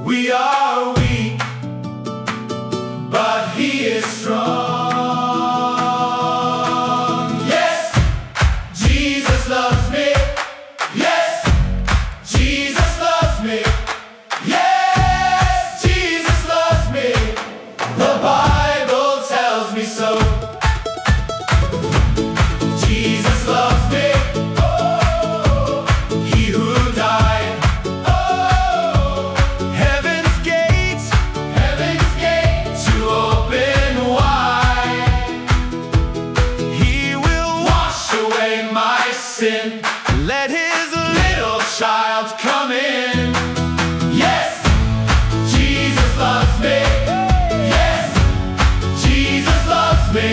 We are weak, but He is strong. Yes, Jesus loves me. Yes, Jesus loves me. Yes, Jesus loves me. The Bible tells me so. Jesus loves me. Oh, He who died. Oh, heaven's gates to open wide. He will wash away my sin. Let His little child come in. Yes, Jesus loves me. Yes, Jesus loves me.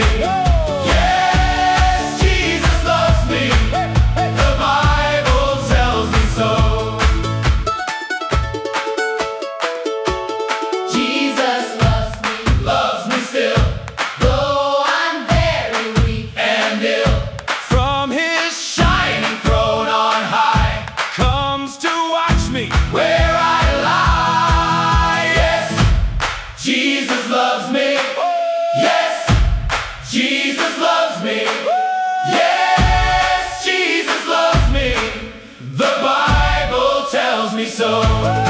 Yes, Jesus loves me. The Bible tells me so. Jesus loves me still, though I'm very weak And ill, from His shining throne on high, comes to watch me where I lie. Yes, Jesus loves me. Yes, Jesus loves me. Yes, Jesus loves me. The Bible tells me so.